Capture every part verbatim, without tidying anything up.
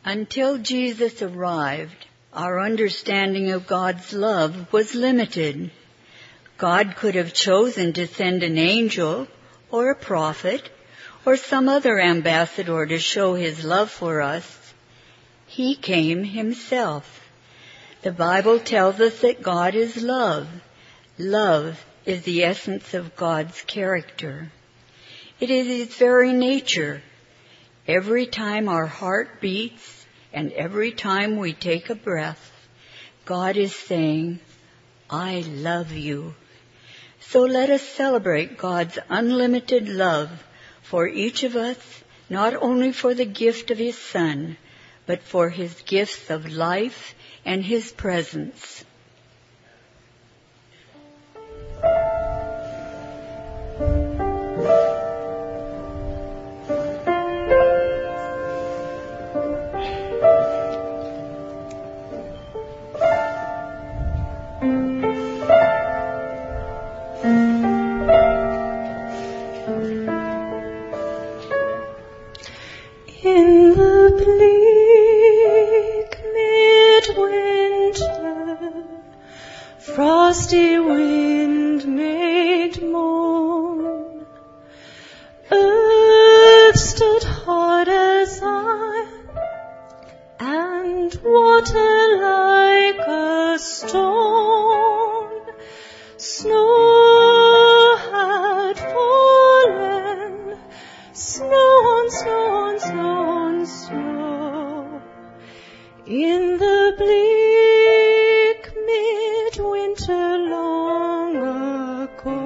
Until Jesus arrived, our understanding of God's love was limited. God could have chosen to send an angel or a prophet or some other ambassador to show his love for us. He came himself. The Bible tells us that God is love. Love is the essence of God's character. It is his very nature. Every time our heart beats and every time we take a breath, God is saying, I love you. So let us celebrate God's unlimited love for each of us, not only for the gift of his Son, but for his gifts of life and his presence. Frosty wind made moan. Earth stood hard as iron, and water like a stone. Snow had fallen, snow on snow on snow on snow. In the bleak winter long ago.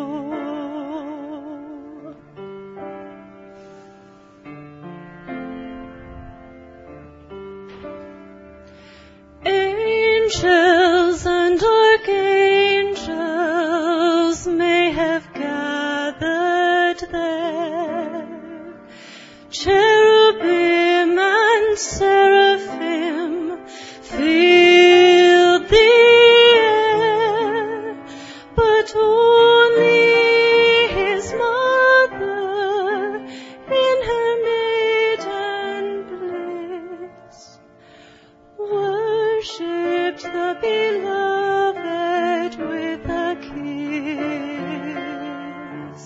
Angels and archangels may have gathered there. Cherubim and seraphim filled the but only his mother in her maiden bliss worshipped the beloved with a kiss.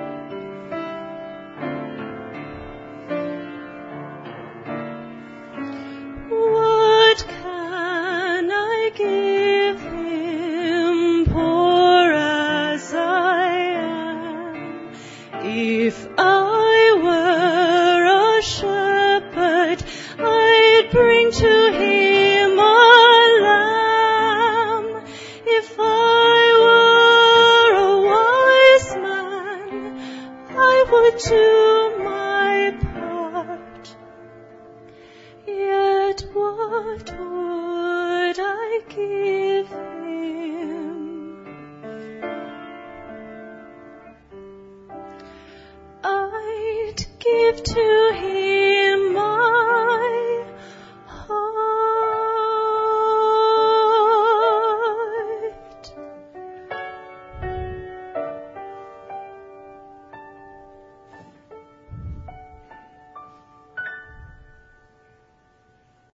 What can I give him, poor as I am? If I were a shepherd, I'd bring to him a lamb. If I were a wise man, I would do my part. Yet what would I give him? I'd give to